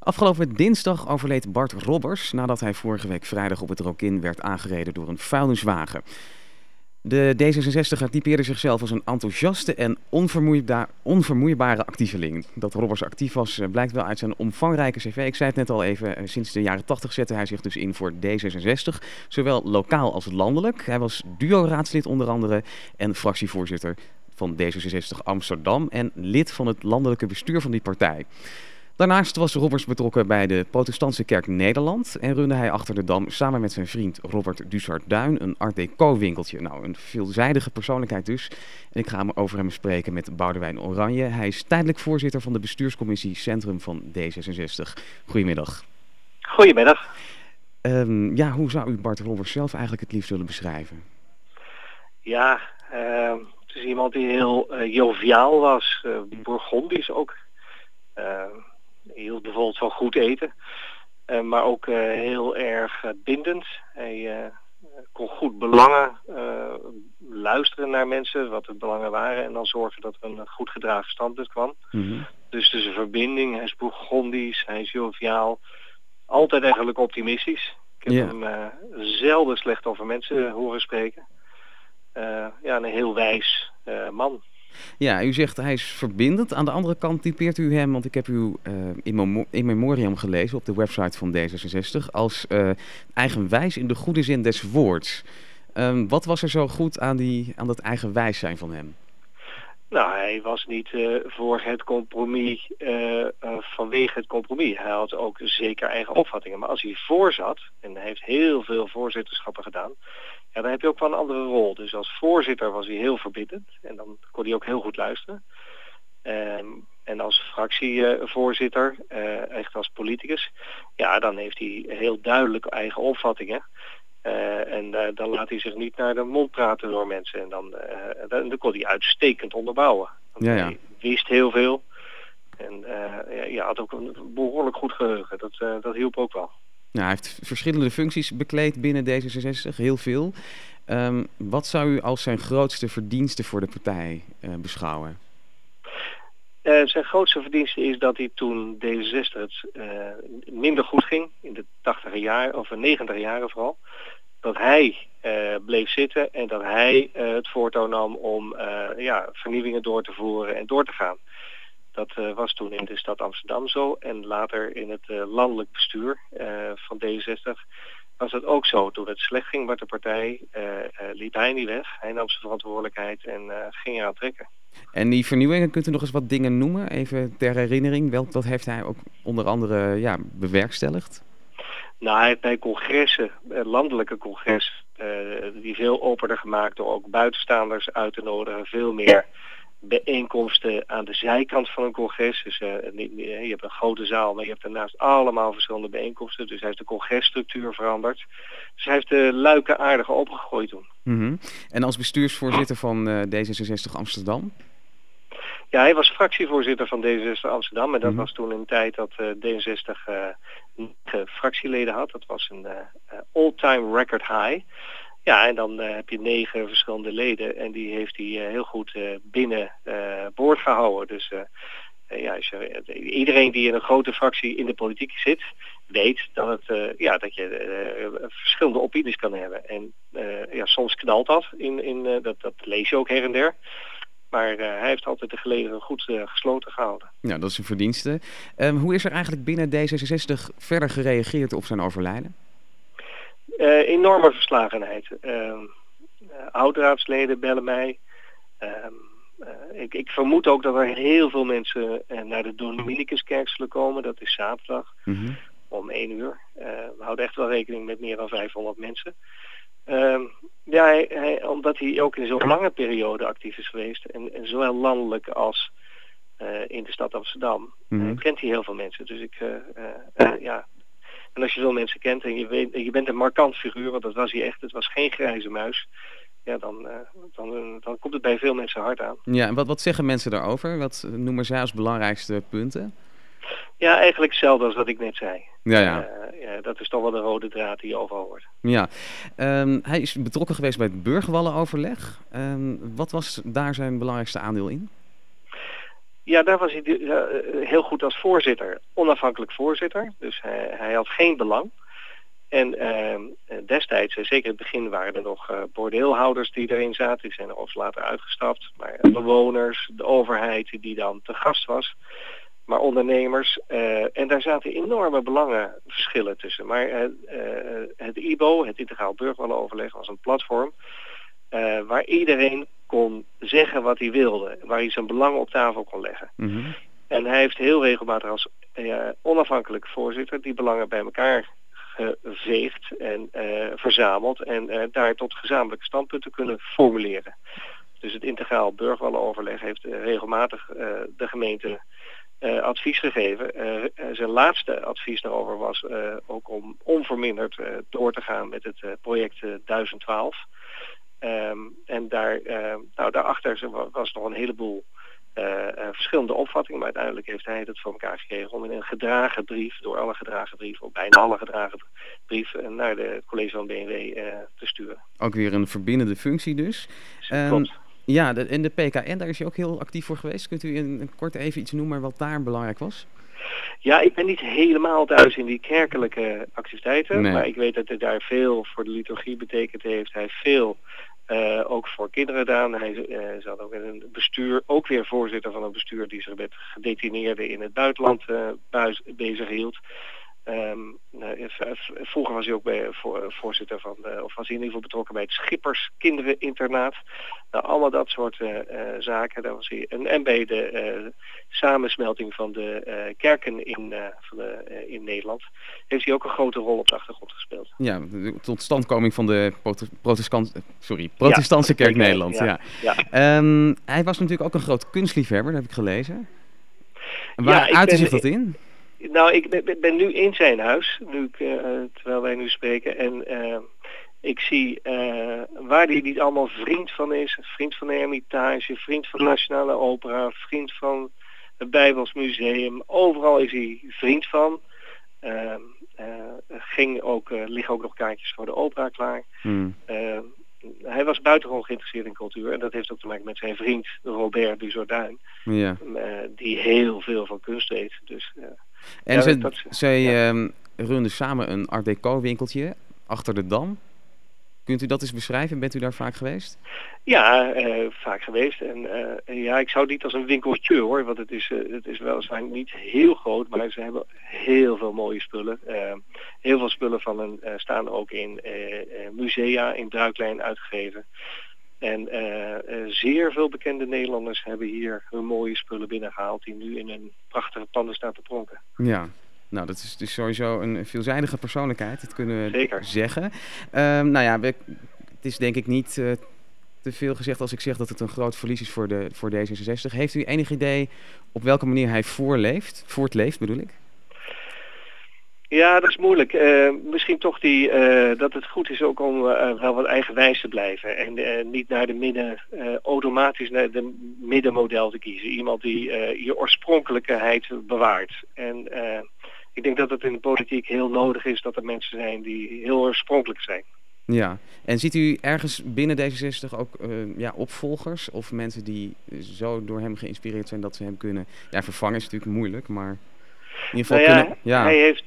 Afgelopen dinsdag overleed Bart Robbers nadat hij vorige week vrijdag op het Rokin werd aangereden door een vuilniswagen. De D66er typeerde zichzelf als een enthousiaste en onvermoeibare actieveling. Dat Robbers actief was blijkt wel uit zijn omvangrijke cv. Ik zei het net al even, sinds de jaren 80 zette hij zich dus in voor D66, zowel lokaal als landelijk. Hij was duo-raadslid onder andere en fractievoorzitter van D66 Amsterdam en lid van het landelijke bestuur van die partij. Daarnaast was Robbers betrokken bij de Protestantse Kerk Nederland en runde hij achter de Dam samen met zijn vriend Robert Dussart-Duin een Art Deco winkeltje. Nou, een veelzijdige persoonlijkheid dus. En ik ga over hem spreken met Boudewijn Oranje. Hij is tijdelijk voorzitter van de bestuurscommissie Centrum van D66. Goedemiddag. Goedemiddag. Hoe zou u Bart Robbers zelf eigenlijk het liefst willen beschrijven? Ja, het is iemand die heel joviaal was, Bourgondisch ook. Hield bijvoorbeeld van goed eten, maar ook heel erg bindend. Hij kon goed belangen luisteren naar mensen, wat de belangen waren, en dan zorgen dat er een goed gedragen standpunt kwam. Mm-hmm. Dus het is een verbinding, hij is Bourgondisch, hij is joviaal, altijd eigenlijk optimistisch. Ik heb hem zelden slecht over mensen horen spreken. Een heel wijs man. Ja, u zegt hij is verbindend. Aan de andere kant typeert u hem, want ik heb u in memoriam gelezen op de website van D66, als eigenwijs in de goede zin des woords. Wat was er zo goed aan dat eigenwijs zijn van hem? Nou, hij was niet voor het compromis vanwege het compromis. Hij had ook zeker eigen opvattingen. Maar als hij voor zat, en hij heeft heel veel voorzitterschappen gedaan, ja, dan heb je ook wel een andere rol. Dus als voorzitter was hij heel verbindend en dan kon hij ook heel goed luisteren. En als fractievoorzitter, echt als politicus, ja, dan heeft hij heel duidelijk eigen opvattingen. Dan laat hij zich niet naar de mond praten door mensen. En dan kon hij uitstekend onderbouwen. Ja. Hij wist heel veel. En had ook een behoorlijk goed geheugen. Dat hielp ook wel. Nou, hij heeft verschillende functies bekleed binnen D66, heel veel. Wat zou u als zijn grootste verdienste voor de partij beschouwen? Zijn grootste verdienste is dat hij toen D66 het minder goed ging, in de 80er jaren, of 90er jaren vooral, dat hij bleef zitten en dat hij het voortouw nam om vernieuwingen door te voeren en door te gaan. Dat was toen in de stad Amsterdam zo en later in het landelijk bestuur van D66 was dat ook zo. Toen het slecht ging met de partij liep hij niet weg. Hij nam zijn verantwoordelijkheid en ging eraan trekken. En die vernieuwingen, kunt u nog eens wat dingen noemen? Even ter herinnering, wat heeft hij ook onder andere bewerkstelligd? Nou, hij heeft bij congressen, landelijke congressen, die veel opener gemaakt door ook buitenstaanders uit te nodigen. Veel meer bijeenkomsten aan de zijkant van een congres. Dus je hebt een grote zaal, maar je hebt daarnaast allemaal verschillende bijeenkomsten. Dus hij heeft de congresstructuur veranderd. Dus hij heeft de luiken aardig opengegooid toen. Mm-hmm. En als bestuursvoorzitter van D66 Amsterdam? Ja, hij was fractievoorzitter van D66 Amsterdam. En dat was toen een tijd dat D66 9 fractieleden had. Dat was een all-time record high. Ja, en dan heb je 9 verschillende leden en die heeft hij heel goed binnen boord gehouden. Dus iedereen die in een grote fractie in de politiek zit, weet dat je verschillende opinies kan hebben. En soms knalt dat, dat lees je ook her en der. Maar hij heeft altijd de gelederen goed gesloten gehouden. Ja, dat is een verdienste. Hoe is er eigenlijk binnen D66 verder gereageerd op zijn overlijden? Enorme verslagenheid. Oudraadsleden bellen mij. Ik vermoed ook dat er heel veel mensen naar de Dominicuskerk zullen komen. Dat is zaterdag om 1 uur. We houden echt wel rekening met meer dan 500 mensen. Omdat hij ook in zo'n lange periode actief is geweest. En zowel landelijk als in de stad Amsterdam. Kent hij heel veel mensen. Dus En als je veel mensen kent en je bent een markant figuur, want dat was hij echt, het was geen grijze muis. Ja, dan komt het bij veel mensen hard aan. Ja, en wat zeggen mensen daarover? Wat noemen zij als belangrijkste punten? Ja, eigenlijk hetzelfde als wat ik net zei. Ja. Dat is toch wel de rode draad die je overal hoort. Ja, hij is betrokken geweest bij het Burgerwallenoverleg. Wat was daar zijn belangrijkste aandeel in? Ja, daar was hij heel goed als voorzitter. Onafhankelijk voorzitter. Dus hij had geen belang. En destijds, zeker in het begin, waren er nog bordeelhouders die erin zaten. Die zijn er overigens later uitgestapt. Maar bewoners, de overheid die dan te gast was. Maar ondernemers. En daar zaten enorme belangenverschillen tussen. Maar het IBO, het Integraal Burgerwallenoverleg, was een platform waar iedereen kon zeggen wat hij wilde. Waar hij zijn belangen op tafel kon leggen. Mm-hmm. En hij heeft heel regelmatig als onafhankelijk voorzitter die belangen bij elkaar geveegd en verzameld en daar tot gezamenlijke standpunten kunnen formuleren. Dus het Integraal Burgerwallenoverleg heeft regelmatig de gemeente advies gegeven. Zijn laatste advies daarover was ook om onverminderd door te gaan met het project 1012. En daarachter was nog een heleboel verschillende opvattingen, maar uiteindelijk heeft hij het voor elkaar gekregen om in een gedragen brief, door alle gedragen brieven, of bijna alle gedragen brieven, naar het college van BNW te sturen. Ook weer een verbindende functie dus. Klopt. Ja, in de PKN, daar is hij ook heel actief voor geweest. Kunt u in kort even iets noemen wat daar belangrijk was? Ja, ik ben niet helemaal thuis in die kerkelijke activiteiten, Nee. maar ik weet dat hij daar veel voor de liturgie betekend heeft. Hij heeft veel ook voor kinderen gedaan. Hij zat ook in een bestuur, ook weer voorzitter van een bestuur die zich met gedetineerden in het buitenland bezig hield. Vroeger was hij ook voorzitter van, of was hij in ieder geval betrokken bij het Schippers Kindereninternaat. Nou, allemaal dat soort zaken. Daar was hij. En bij de samensmelting van de kerken in Nederland heeft hij ook een grote rol op de achtergrond gespeeld. Ja, de totstandkoming van de Protestantse Kerk Nederland. Ja. Hij was natuurlijk ook een groot kunstliefhebber, dat heb ik gelezen. En waar uitte zich dat in? Nou, ik ben nu in zijn huis, terwijl wij nu spreken. En ik zie waar hij niet allemaal vriend van is. Vriend van de Hermitage, vriend van de Nationale Opera, vriend van het Bijbels Museum. Overal is hij vriend van. Liggen ook nog kaartjes voor de opera klaar. Hij was buitengewoon geïnteresseerd in cultuur. En dat heeft ook te maken met zijn vriend Robert Duzorduin. Ja. Die heel veel van kunst weet. Dus... En zij runden samen een Art Deco winkeltje achter de Dam. Kunt u dat eens beschrijven? Bent u daar vaak geweest? Ja, vaak geweest. En ik zou het niet als een winkeltje hoor, want het is weliswaar niet heel groot, maar ze hebben heel veel mooie spullen. Heel veel spullen van hen staan ook in musea in Druiklijn uitgegeven. En zeer veel bekende Nederlanders hebben hier hun mooie spullen binnengehaald die nu in een prachtige panden staan te pronken. Ja, nou dat is dus sowieso een veelzijdige persoonlijkheid, dat kunnen we Zeker zeggen. Het is denk ik niet te veel gezegd als ik zeg dat het een groot verlies is voor D66. Heeft u enig idee op welke manier hij voortleeft bedoel ik? Ja, dat is moeilijk. Misschien toch dat het goed is ook om wel wat eigenwijs te blijven. En niet naar automatisch naar de middenmodel te kiezen. Iemand die je oorspronkelijkheid bewaart. En ik denk dat het in de politiek heel nodig is dat er mensen zijn die heel oorspronkelijk zijn. Ja, en ziet u ergens binnen D66 ook opvolgers of mensen die zo door hem geïnspireerd zijn dat ze hem kunnen... Ja, vervangen is natuurlijk moeilijk, maar in ieder geval hij heeft...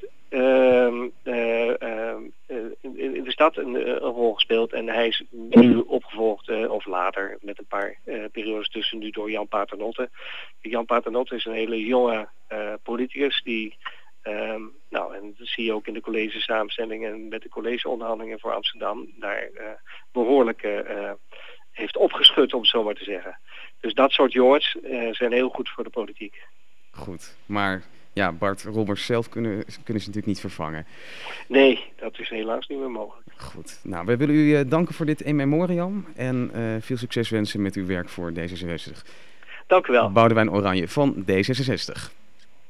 in de stad een rol gespeeld en hij is nu opgevolgd of later met een paar periodes tussen nu door Jan Paternotte. Jan Paternotte is een hele jonge politicus die en dat zie je ook in de college samenstellingen en met de collegeonderhandelingen voor Amsterdam daar behoorlijk heeft opgeschud, om het zo maar te zeggen. Dus dat soort jongens zijn heel goed voor de politiek. Goed, maar ja, Bart Robbers zelf kunnen ze natuurlijk niet vervangen. Nee, dat is helaas niet meer mogelijk. Goed, nou, wij willen u danken voor dit in memoriam en veel succes wensen met uw werk voor D66. Dank u wel. Boudewijn Oranje van D66.